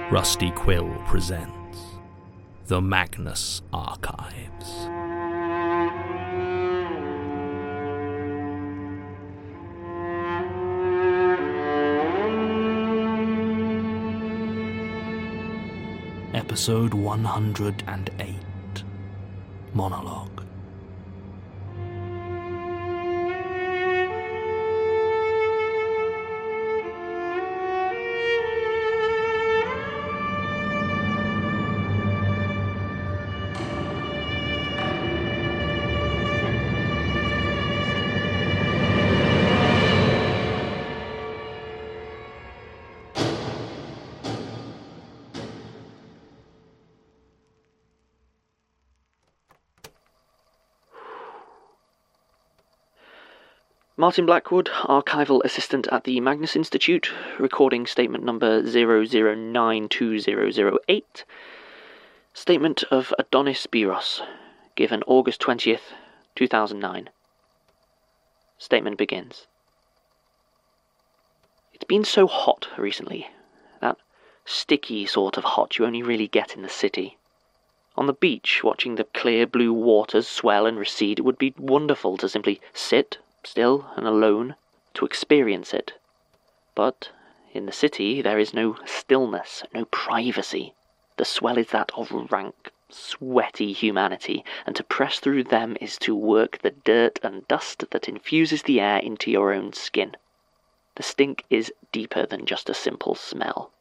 Rusty Quill presents The Magnus Archives. Episode 108, Monologue. Martin Blackwood, Archival Assistant at the Magnus Institute, recording statement number 0092008. Statement of Adonis Biros, given August 20th, 2009. Statement begins. It's been so hot recently. That sticky sort of hot you only really get in the city. On the beach, watching the clear blue waters swell and recede, it would be wonderful to simply sit still and alone, to experience it. But in the city there is no stillness, no privacy. The swell is that of rank, sweaty humanity, and to press through them is to work the dirt and dust that infuses the air into your own skin. The stink is deeper than just a simple smell.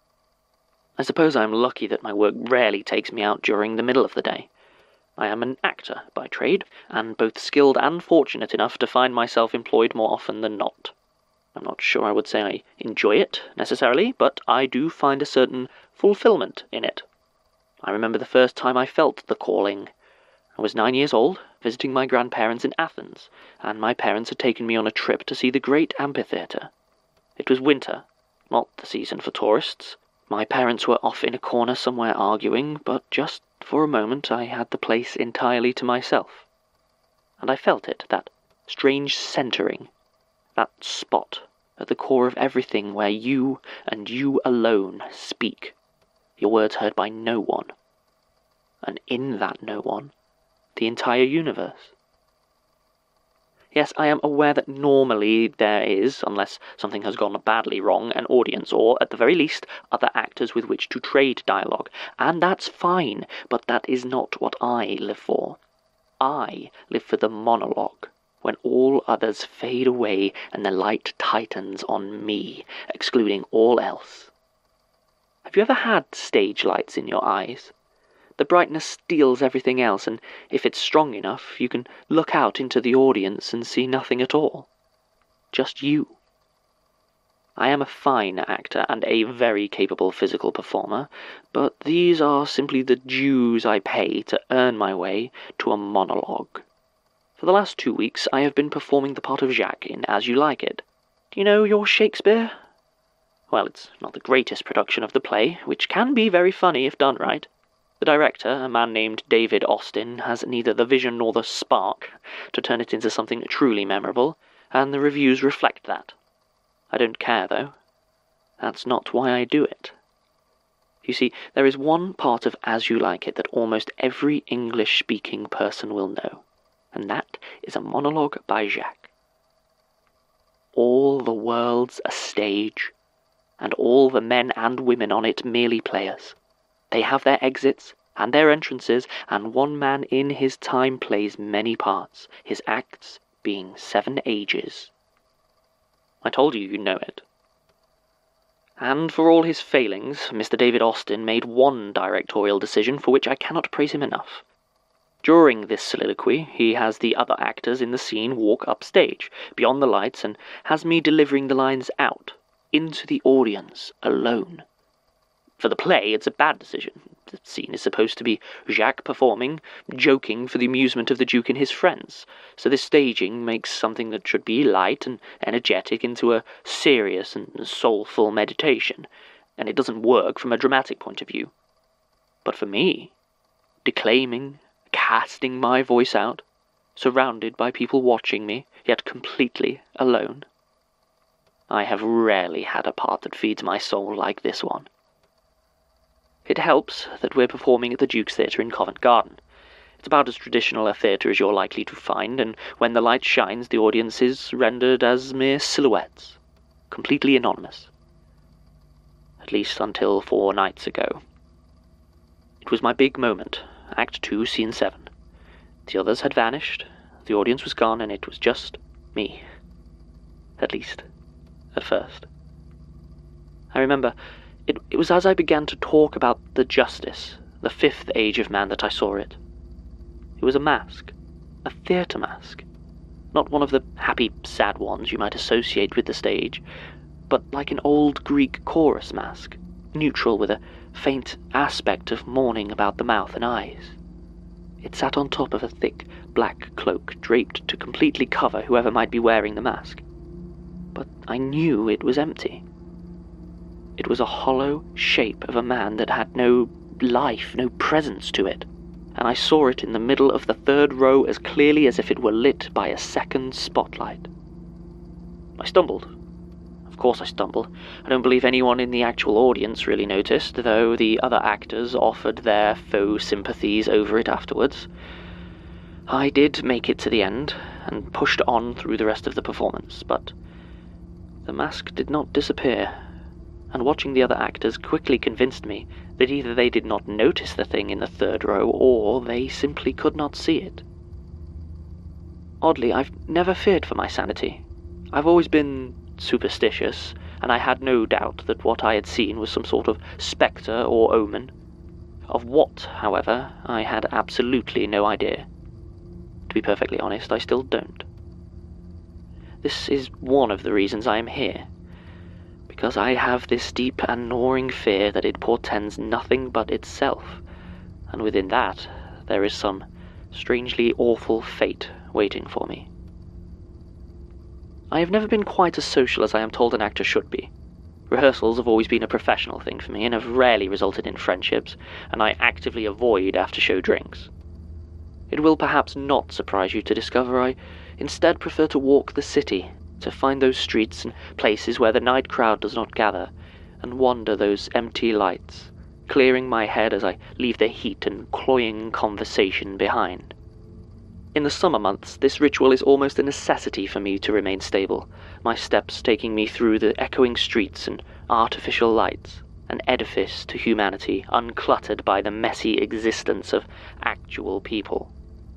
I suppose I am lucky that my work rarely takes me out during the middle of the day. I am an actor by trade, and both skilled and fortunate enough to find myself employed more often than not. I'm not sure I would say I enjoy it, necessarily, but I do find a certain fulfillment in it. I remember the first time I felt the calling. I was 9 years old, visiting my grandparents in Athens, and my parents had taken me on a trip to see the great amphitheatre. It was winter, not the season for tourists. My parents were off in a corner somewhere arguing, but just for a moment I had the place entirely to myself. And I felt it, that strange centering, that spot at the core of everything where you and you alone speak, your words heard by no one. And in that no one, the entire universe. Yes, I am aware that normally there is, unless something has gone badly wrong, an audience, or, at the very least, other actors with which to trade dialogue, and that's fine, but that is not what I live for. I live for the monologue, when all others fade away and the light tightens on me, excluding all else. Have you ever had stage lights in your eyes? The brightness steals everything else, and if it's strong enough, you can look out into the audience and see nothing at all. Just you. I am a fine actor and a very capable physical performer, but these are simply the dues I pay to earn my way to a monologue. For the last 2 weeks, I have been performing the part of Jacques in As You Like It. Do you know your Shakespeare? Well, it's not the greatest production of the play, which can be very funny if done right. The director, a man named David Austin, has neither the vision nor the spark to turn it into something truly memorable, and the reviews reflect that. I don't care, though. That's not why I do it. You see, there is one part of As You Like It that almost every English-speaking person will know, and that is a monologue by Jacques. All the world's a stage, and all the men and women on it merely players. They have their exits and their entrances, and one man in his time plays many parts, his acts being 7 ages. I told you you'd know it. And for all his failings, Mr. David Austin made one directorial decision for which I cannot praise him enough. During this soliloquy, he has the other actors in the scene walk upstage, beyond the lights, and has me delivering the lines out, into the audience, alone. For the play, it's a bad decision. The scene is supposed to be Jacques performing, joking for the amusement of the Duke and his friends, so this staging makes something that should be light and energetic into a serious and soulful meditation, and it doesn't work from a dramatic point of view. But for me, declaiming, casting my voice out, surrounded by people watching me, yet completely alone, I have rarely had a part that feeds my soul like this one. It helps that we're performing at the Duke's Theatre in Covent Garden. It's about as traditional a theatre as you're likely to find, and when the light shines, the audience is rendered as mere silhouettes, completely anonymous. At least until 4 nights ago. It was my big moment, Act 2, Scene 7. The others had vanished, the audience was gone, and it was just me. At least, at first. I remember, it was as I began to talk about the justice, the 5th age of man, that I saw it. It was a mask, a theatre mask. Not one of the happy, sad ones you might associate with the stage, but like an old Greek chorus mask, neutral with a faint aspect of mourning about the mouth and eyes. It sat on top of a thick black cloak draped to completely cover whoever might be wearing the mask. But I knew it was empty. It was a hollow shape of a man that had no life, no presence to it, and I saw it in the middle of the 3rd row as clearly as if it were lit by a second spotlight. I stumbled. Of course I stumbled. I don't believe anyone in the actual audience really noticed, though the other actors offered their faux sympathies over it afterwards. I did make it to the end, and pushed on through the rest of the performance, but the mask did not disappear, and watching the other actors quickly convinced me that either they did not notice the thing in the 3rd row, or they simply could not see it. Oddly, I've never feared for my sanity. I've always been superstitious, and I had no doubt that what I had seen was some sort of spectre or omen. Of what, however, I had absolutely no idea. To be perfectly honest, I still don't. This is one of the reasons I am here, because I have this deep and gnawing fear that it portends nothing but itself, and within that there is some strangely awful fate waiting for me. I have never been quite as social as I am told an actor should be. Rehearsals have always been a professional thing for me and have rarely resulted in friendships, and I actively avoid after-show drinks. It will perhaps not surprise you to discover I instead prefer to walk the city, to find those streets and places where the night crowd does not gather, and wander those empty lights, clearing my head as I leave the heat and cloying conversation behind. In the summer months, this ritual is almost a necessity for me to remain stable, my steps taking me through the echoing streets and artificial lights, an edifice to humanity uncluttered by the messy existence of actual people.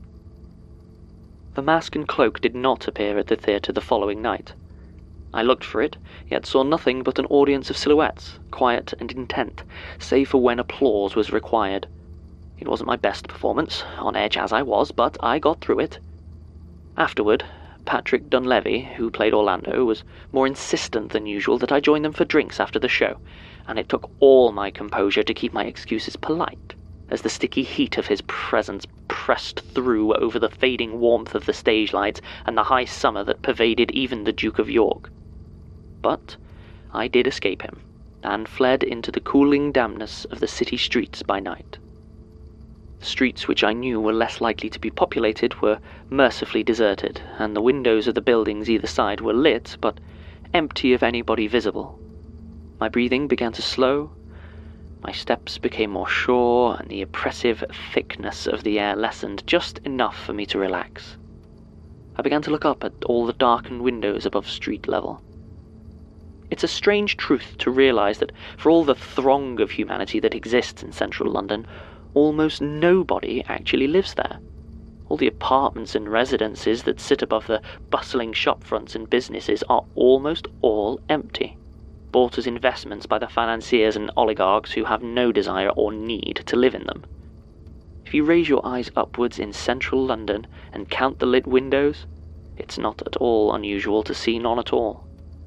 The mask and cloak did not appear at the theatre the following night. I looked for it, yet saw nothing but an audience of silhouettes, quiet and intent, save for when applause was required. It wasn't my best performance, on edge as I was, but I got through it. Afterward, Patrick Dunleavy, who played Orlando, was more insistent than usual that I join them for drinks after the show, and it took all my composure to keep my excuses polite, as the sticky heat of his presence pressed through over the fading warmth of the stage lights and the high summer that pervaded even the Duke of York. But I did escape him, and fled into the cooling dampness of the city streets by night. The streets which I knew were less likely to be populated were mercifully deserted, and the windows of the buildings either side were lit, but empty of anybody visible. My breathing began to slow, my steps became more sure, and the oppressive thickness of the air lessened just enough for me to relax. I began to look up at all the darkened windows above street level. It's a strange truth to realize that for all the throng of humanity that exists in central London, almost nobody actually lives there. All the apartments and residences that sit above the bustling shop fronts and businesses are almost all empty, bought as investments by the financiers and oligarchs who have no desire or need to live in them. If you raise your eyes upwards in central London and count the lit windows, it's not at all unusual to see none at all.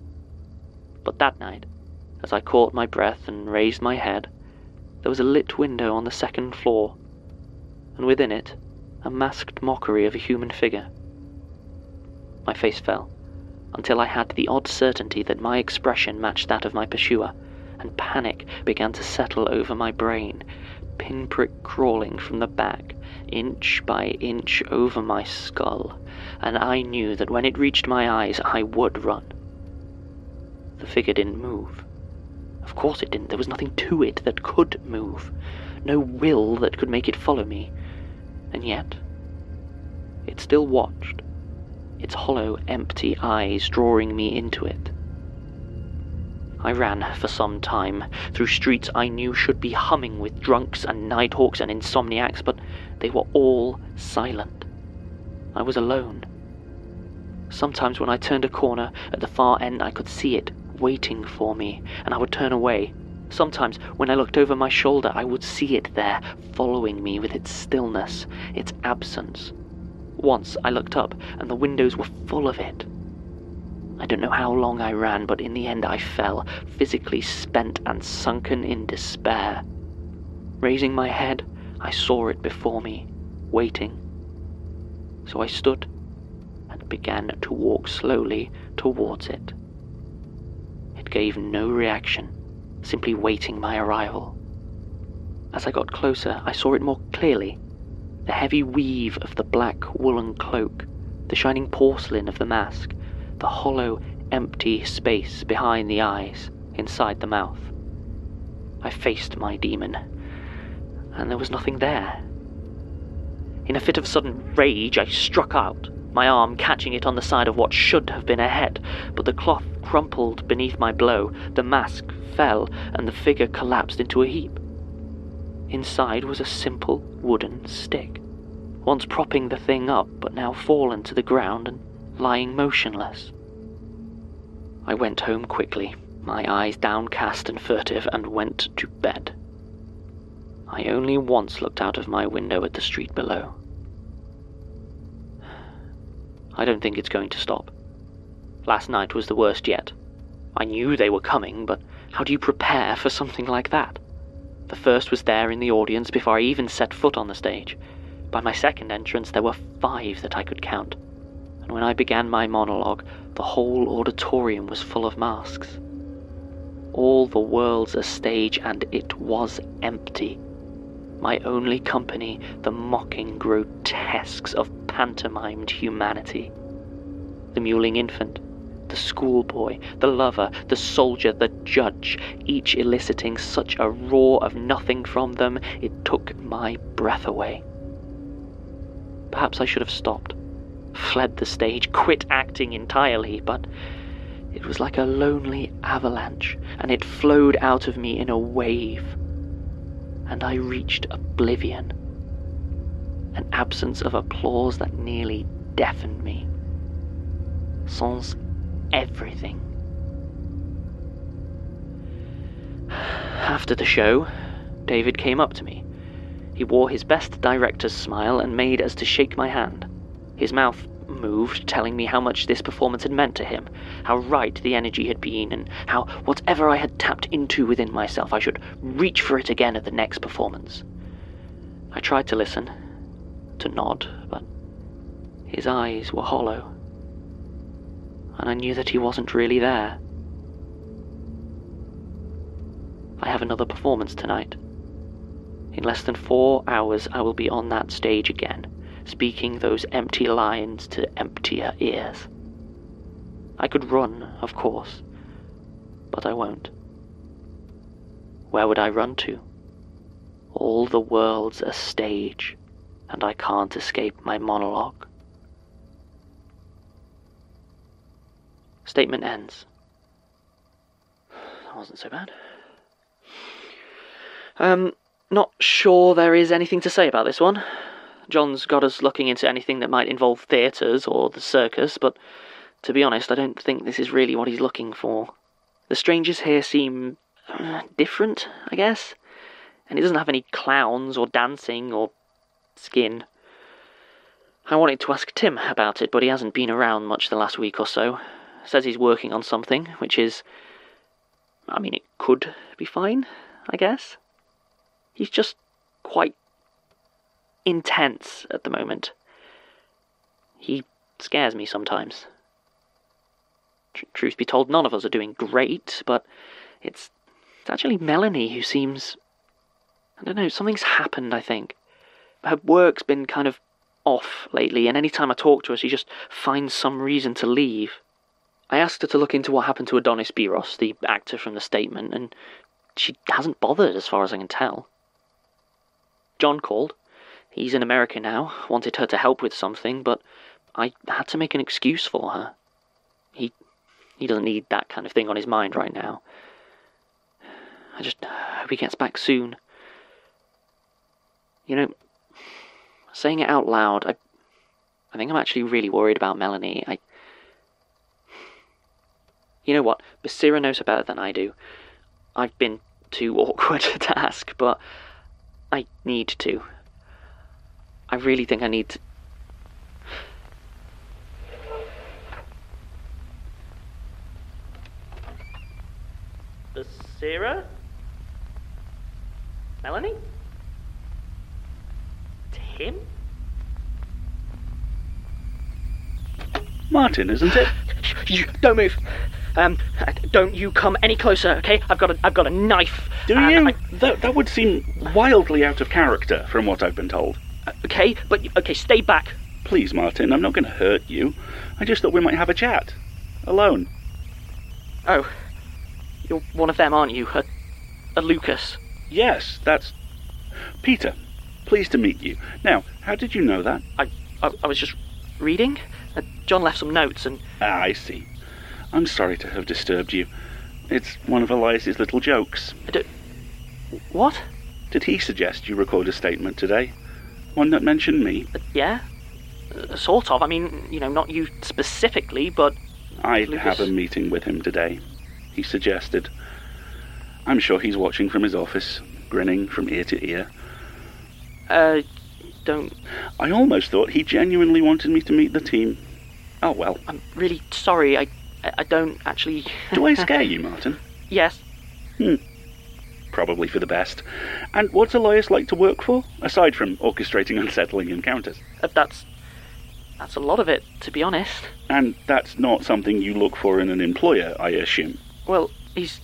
But that night, as I caught my breath and raised my head, there was a lit window on the 2nd floor, and within it, a masked mockery of a human figure. My face fell, until I had the odd certainty that my expression matched that of my pursuer, and panic began to settle over my brain, pinprick crawling from the back, inch by inch over my skull, and I knew that when it reached my eyes I would run. The figure didn't move. Of course it didn't. There was nothing to it that could move. No will that could make it follow me. And yet, it still watched, its hollow, empty eyes drawing me into it. I ran for some time, through streets I knew should be humming with drunks and nighthawks and insomniacs, but they were all silent. I was alone. Sometimes when I turned a corner at the far end, I could see it waiting for me, and I would turn away. Sometimes when I looked over my shoulder, I would see it there, following me with its stillness, its absence. Once I looked up, and the windows were full of it. I don't know how long I ran, but in the end I fell, physically spent and sunken in despair. Raising my head, I saw it before me, waiting. So I stood and began to walk slowly towards it. It gave no reaction, simply waiting my arrival. As I got closer, I saw it more clearly. The heavy weave of the black woolen cloak, the shining porcelain of the mask, the hollow, empty space behind the eyes, inside the mouth. I faced my demon, and there was nothing there. In a fit of sudden rage, I struck out, my arm catching it on the side of what should have been a head, but the cloth crumpled beneath my blow, the mask fell, and the figure collapsed into a heap. Inside was a simple wooden stick, once propping the thing up, but now fallen to the ground and lying motionless. I went home quickly, my eyes downcast and furtive, and went to bed. I only once looked out of my window at the street below. I don't think it's going to stop. Last night was the worst yet. I knew they were coming, but how do you prepare for something like that? The first was there in the audience before I even set foot on the stage. By my second entrance, there were 5 that I could count. And when I began my monologue, the whole auditorium was full of masks. All the world's a stage, and it was empty. My only company, the mocking grotesques of pantomimed humanity. The mewling infant, the schoolboy, the lover, the soldier, the judge, each eliciting such a roar of nothing from them, it took my breath away. Perhaps I should have stopped, fled the stage, quit acting entirely, but it was like a lonely avalanche, and it flowed out of me in a wave, and I reached oblivion, an absence of applause that nearly deafened me. Sans everything. After the show, David came up to me. He wore his best director's smile and made as to shake my hand. His mouth moved, telling me how much this performance had meant to him, how right the energy had been, and how whatever I had tapped into within myself, I should reach for it again at the next performance. I tried to listen, to nod, but his eyes were hollow, and I knew that he wasn't really there. I have another performance tonight. In less than 4 hours I will be on that stage again, speaking those empty lines to emptier ears. I could run, of course, but I won't. Where would I run to? All the world's a stage, and I can't escape my monologue. Statement ends. That wasn't so bad. Not sure there is anything to say about this one. John's got us looking into anything that might involve theatres or the circus, but to be honest, I don't think this is really what he's looking for. The strangers here seem different, I guess, and he doesn't have any clowns or dancing or skin. I wanted to ask Tim about it, but he hasn't been around much the last week or so. Says he's working on something, which is... it could be fine, I guess. He's just quite intense at the moment. He scares me sometimes. Truth be told, none of us are doing great, but it's actually Melanie who seems... I don't know, something's happened, I think. Her work's been kind of off lately, and any time I talk to her, she just finds some reason to leave. I asked her to look into what happened to Adonis Biros, the actor from the statement, and she hasn't bothered as far as I can tell. John called. He's in America now, wanted her to help with something, but I had to make an excuse for her. He doesn't need that kind of thing on his mind right now. I just hope he gets back soon. You know, saying it out loud, I think I'm actually really worried about Melanie. You know what? Basira knows her better than I do. I've been too awkward to ask, but I need to. I really think I need to. Basira? Melanie? Tim? Martin, isn't it? You don't move. Don't you come any closer, okay? I've got a knife. Do you? That would seem wildly out of character from what I've been told. Okay, stay back. Please, Martin, I'm not going to hurt you. I just thought we might have a chat. Alone. Oh, you're one of them, aren't you? A Lucas. Yes, that's Peter. Pleased to meet you. Now, how did you know that? I was just reading. John left some notes and... I see. I'm sorry to have disturbed you. It's one of Elias's little jokes. What? Did he suggest you record a statement today? One that mentioned me? Yeah. Sort of. I mean, not you specifically, but... I'd Lucas. have a meeting with him today, he suggested. I'm sure he's watching from his office, grinning from ear to ear. Don't... I almost thought he genuinely wanted me to meet the team. Oh, well. I'm really sorry. I don't actually... Do I scare you, Martin? Yes. Probably for the best. And what's Elias like to work for, aside from orchestrating unsettling encounters? That's a lot of it, to be honest. And that's not something you look for in an employer, I assume? Well, you've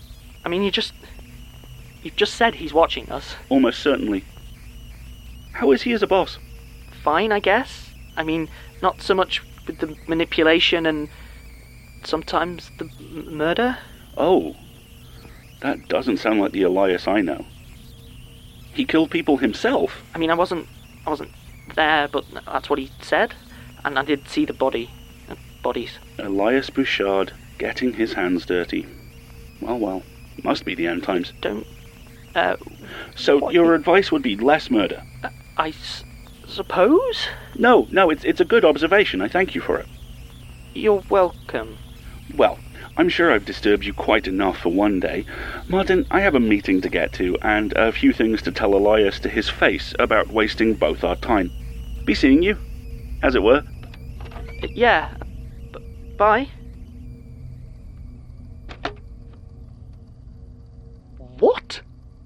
just said he's watching us. Almost certainly. How is he as a boss? Fine, I guess. I mean, not so much with the manipulation and sometimes the murder. Oh, that doesn't sound like the Elias I know. He killed people himself? I mean, I wasn't there, but that's what he said. And I did see the bodies. Elias Bouchard getting his hands dirty. Well, must be the end times. So your advice would be less murder? I suppose? No, it's a good observation. I thank you for it. You're welcome. Well, I'm sure I've disturbed you quite enough for one day. Martin, I have a meeting to get to, and a few things to tell Elias to his face about wasting both our time. Be seeing you, as it were. Yeah. Bye. What?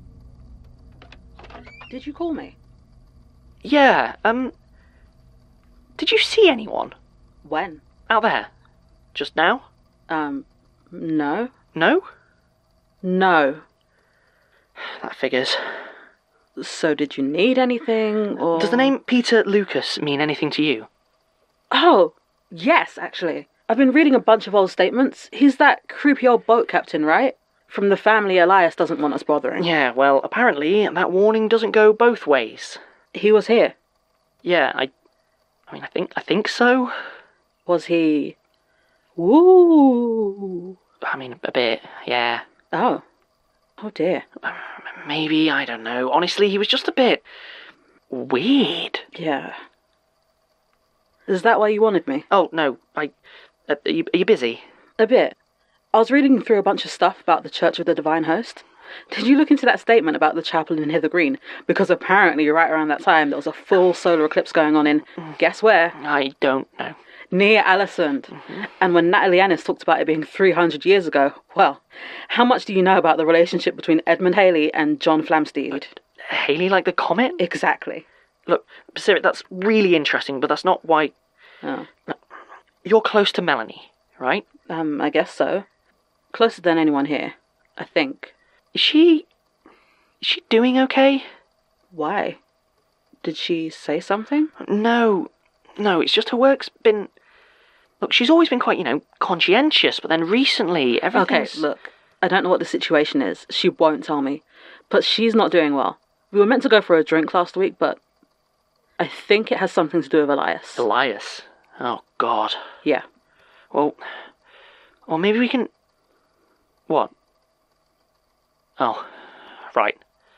Did you call me? Yeah, did you see anyone? When? Out there. Just now? No. No? No. That figures. So did you need anything, or... Does the name Peter Lucas mean anything to you? Oh, yes, actually. I've been reading a bunch of old statements. He's that creepy old boat captain, right? From the family Elias doesn't want us bothering. Yeah, well, apparently that warning doesn't go both ways. He was here. Yeah, I think so. Was he... Woo! I mean, a bit, yeah. Oh dear. Maybe, I don't know. Honestly, he was just a bit... weird. Yeah. Is that why you wanted me? Oh, no, are you busy? A bit. I was reading through a bunch of stuff about the Church of the Divine Host. Did you look into that statement about the chapel in Hither Green? Because apparently right around that time there was a full solar eclipse going on in, guess where? I don't know. Near Alisund. Mm-hmm. And when Natalie Annis talked about it being 300 years ago, well, how much do you know about the relationship between Edmund Halley and John Flamsteed? Halley like the comet? Exactly. Look, Sarah, that's really interesting, but that's not why... Oh. You're close to Melanie, right? I guess so. Closer than anyone here, I think. Is she doing okay? Why? Did she say something? No, it's just her work's been Look, she's always been quite, conscientious, but then recently everything's... Okay, look, I don't know what the situation is. She won't tell me. But she's not doing well. We were meant to go for a drink last week, but I think it has something to do with Elias. Elias? Oh, God. Yeah. Well, maybe we can... What? Oh, right.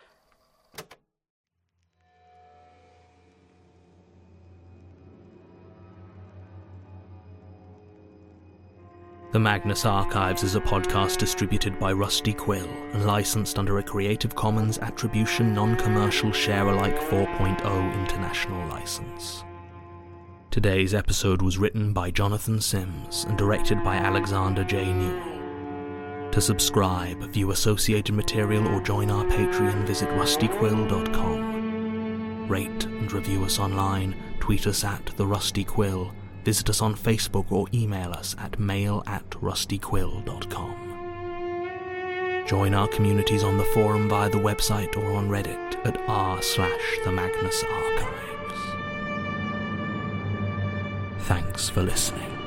The Magnus Archives is a podcast distributed by Rusty Quill and licensed under a Creative Commons Attribution Non-Commercial Share-alike 4.0 international license. Today's episode was written by Jonathan Sims and directed by Alexander J. Newell. To subscribe, view associated material or join our Patreon, visit rustyquill.com. Rate and review us online, tweet us at The Rusty Quill, visit us on Facebook or email us at mail@rustyquill.com. Join our communities on the forum via the website or on Reddit at r/themagnusarchives. Thanks for listening.